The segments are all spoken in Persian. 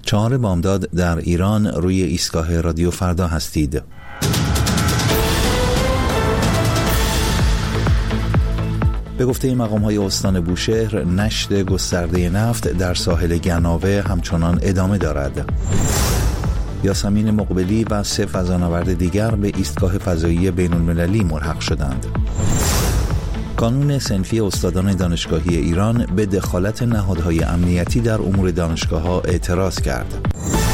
4 بامداد در ایران روی ایستگاه رادیو فردا هستید. به گفته مقام‌های استان بوشهر، نشت گسترده نفت در ساحل گناوه همچنان ادامه دارد. یاسمین مقبلی و 3 فضانورد دیگر به ایستگاه فضایی بین‌المللی ملحق شدند. کانون صنفی استادان دانشگاهی ایران به دخالت نهادهای امنیتی در امور دانشگاه‌ها اعتراض کرد.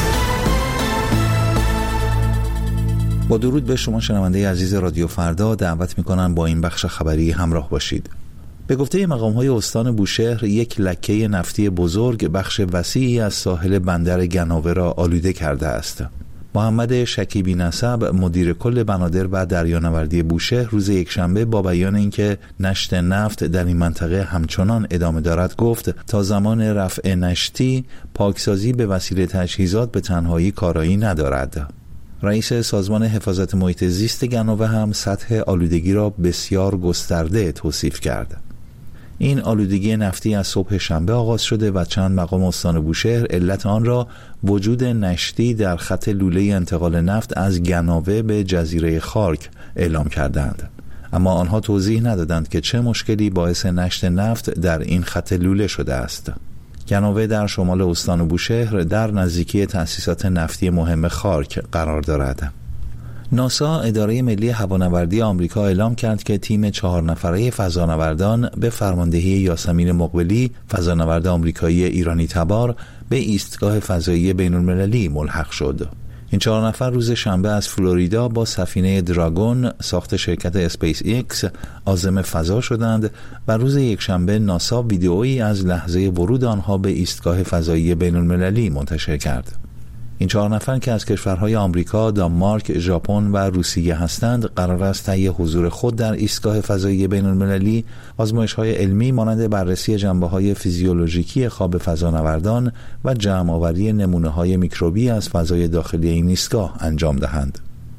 با درود به شما شنونده عزیز رادیو فردا، دعوت می‌کنم با این بخش خبری همراه باشید. به گفته مقام‌های استان بوشهر، یک لکه نفتی بزرگ بخش وسیعی از ساحل بندر گناوه را آلوده کرده است. محمد شکیبی نسب، مدیر کل بنادر و دریانوردی بوشهر، روز یکشنبه با بیان اینکه نشت نفت در این منطقه همچنان ادامه دارد گفت تا زمان رفع نشتی، پاکسازی به وسیله تجهیزات به تنهایی کارایی ندارد. رئیس سازمان حفاظت محیط زیست گناوه هم سطح آلودگی را بسیار گسترده توصیف کرد. این آلودگی نفتی از صبح شنبه آغاز شده و چند مقام استان بوشهر علت آن را وجود نشتی در خط لوله انتقال نفت از گناوه به جزیره خارک اعلام کردند. اما آنها توضیح ندادند که چه مشکلی باعث نشت نفت در این خط لوله شده است. گناوه در شمال استان بوشهر در نزدیکی تأسیسات نفتی مهم خارک قرار دارد. ناسا، اداره ملی هوانوردی آمریکا، اعلام کرد که تیم 4 نفره فضانوردان به فرماندهی یاسمین مقبلی، فضانورد آمریکایی ایرانی تبار، به ایستگاه فضایی بین‌المللی ملحق شد. این 4 نفر روز شنبه از فلوریدا با سفینه دراگون ساخت شرکت اسپیس ایکس عازم فضا شدند و روز یکشنبه ناسا ویدئویی از لحظه ورود آنها به ایستگاه فضایی بین‌المللی منتشر کرد. این 4 نفر که از کشورهای آمریکا، دانمارک، ژاپن و روسیه هستند، قرار است طی حضور خود در ایستگاه فضایی بین‌المللی آزمایش‌های علمی مانند بررسی جنبه‌های فیزیولوژیکی خواب فضانوردان و جمع‌آوری نمونه‌های میکروبی از فضای داخلی این ایستگاه انجام دهند.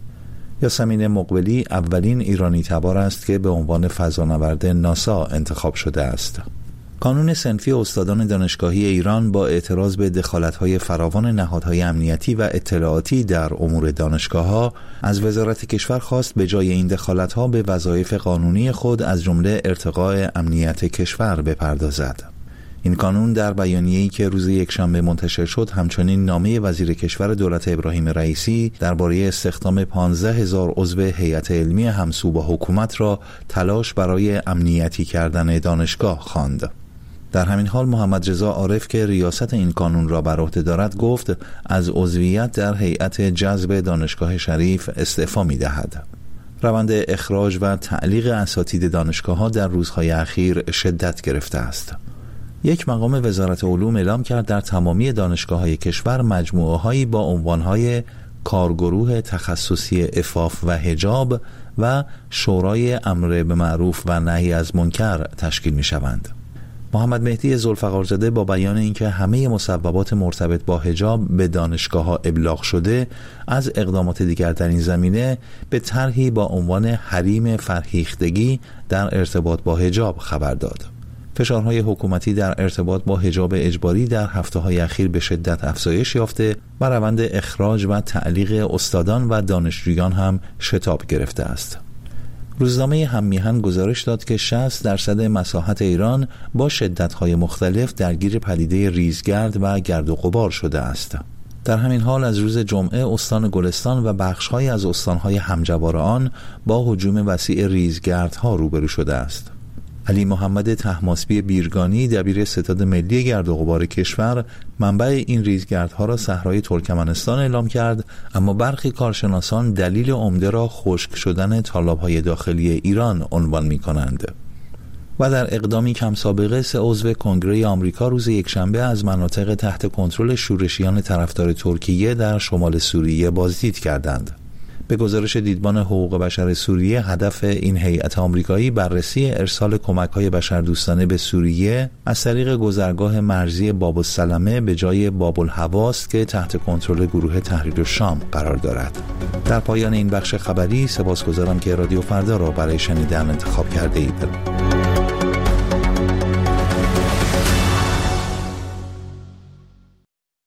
یاسمین مقبلی اولین ایرانی تبار است که به عنوان فضانورد ناسا انتخاب شده است. کانون صنفی استادان دانشگاهی ایران با اعتراض به دخالت‌های فراوان نهادهای امنیتی و اطلاعاتی در امور دانشگاه‌ها از وزارت کشور خواست به جای این دخالت‌ها به وظایف قانونی خود از جمله ارتقاء امنیت کشور بپردازد. این کانون در بیانیه‌ای که روز یکشنبه منتشر شد همچنین نامه وزیر کشور دولت ابراهیم رئیسی درباره استخدام 15,000 عضو هیئت علمی همسو با حکومت را تلاش برای امنیتی کردن دانشگاه خواند. در همین حال محمد رضا عارف که ریاست این کانون را بر عهده دارد گفت از عضویت در هیئت جذب دانشگاه شریف استعفا می‌دهد. روند اخراج و تعلیق اساتید دانشگاه‌ها در روزهای اخیر شدت گرفته است. یک مقام وزارت علوم اعلام کرد در تمامی دانشگاه‌های کشور مجموعه‌هایی با عنوان‌های کارگروه تخصصی عفاف و حجاب و شورای امر به معروف و نهی از منکر تشکیل می‌شوند. محمد مهدی ذوالفقارزاده با بیان اینکه همه مصوبات مرتبط با حجاب به دانشگاه‌ها ابلاغ شده، از اقدامات دیگر در این زمینه به طرحی با عنوان حریم فرهیختگی در ارتباط با حجاب خبر داد. فشارهای حکومتی در ارتباط با حجاب اجباری در هفته‌های اخیر به شدت افزایش یافته و روند اخراج و تعلیق استادان و دانشجویان هم شتاب گرفته است. روزنامه هم‌میهن گزارش داد که 60% مساحت ایران با شدت‌های مختلف درگیر پدیده ریزگرد و گرد و غبار شده است. در همین حال از روز جمعه استان گلستان و بخش‌هایی از استان‌های همجوار آن با هجوم وسیع ریزگردها روبرو شده است. علی محمد طهماسبی بیرگانی، دبیر ستاد ملی گرد و غبار کشور، منبع این ریزگردها را صحرای ترکمنستان اعلام کرد، اما برخی کارشناسان دلیل عمده را خشک شدن تالاب‌های داخلی ایران عنوان می‌کنند. و در اقدامی کم سابقه 3 عضو کنگره آمریکا روز یکشنبه از مناطق تحت کنترل شورشیان طرفدار ترکیه در شمال سوریه بازدید کردند. به گزارش دیدبان حقوق بشر سوریه، هدف این هیئت آمریکایی بررسی ارسال کمک‌های بشردوستانه به سوریه از طریق گذرگاه مرزی باب السلمه به جای باب الهواست که تحت کنترل گروه تحریر الشام قرار دارد. در پایان این بخش خبری سپاسگزارم که رادیو فردا را برای شنیدن انتخاب کرده اید.